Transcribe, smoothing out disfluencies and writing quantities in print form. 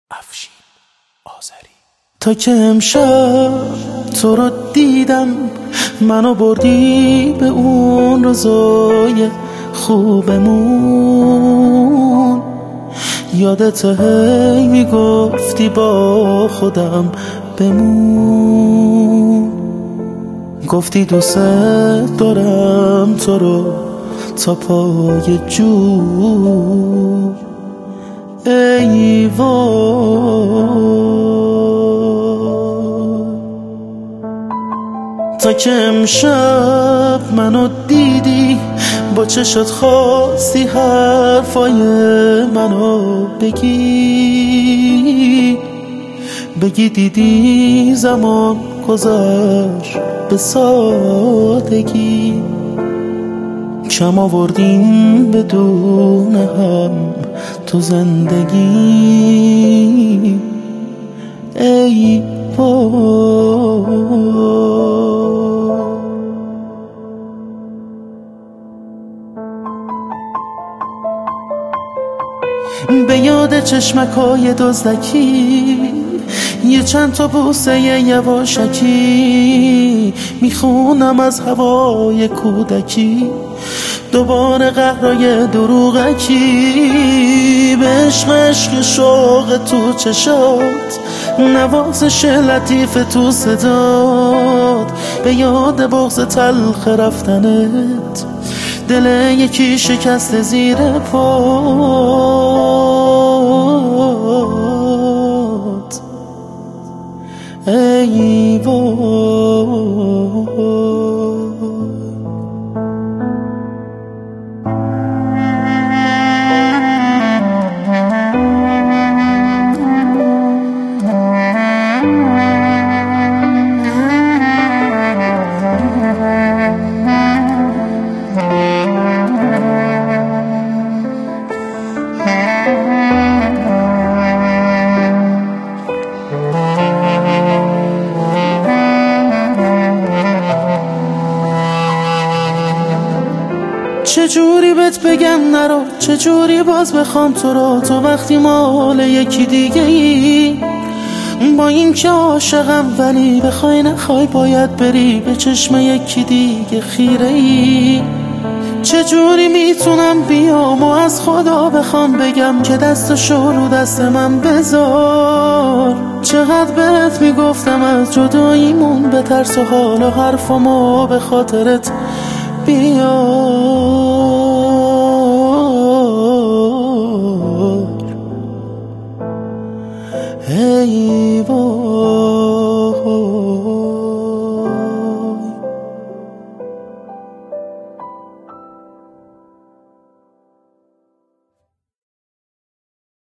افشین آذری. تا که امشب تو رو دیدم، منو بردی به اون روزای خوبمون. یادت هی میگفتی با خودم بمون، گفتی دوست دارم تو رو تا پای جو. ای وای، تا که امشب منو دیدی، با چشت خواستی حرفای منو بگی دیدی زمان گذشت به سادگی. کم آوردیم بدون هم تو زندگی. ای وای، به یاد چشمکای دزدکی، یه چند تا بوسه یواشکی، میخونم از هوای کودکی دوباره قهرای دروغکی. به عشق شوق تو چشات، نوازش لطیف تو صدات، به یاد بغض تلخ رفتنت، دل یکی شکست زیر پات. ای وای، چجوری بهت بگم نرو، چجوری باز بخوام تو رو، تو وقتی مال یکی دیگه ای. با این که عاشقم ولی بخوای نخوای باید بری، به چشم یکی دیگه خیره ای. چجوری میتونم بیام و از خدا بخوام بگم که دستشو رو دست من بذار. چقدر بهت میگفتم از جداییمون بترس و حالا حرفمو به خاطرت بیار. ای وای.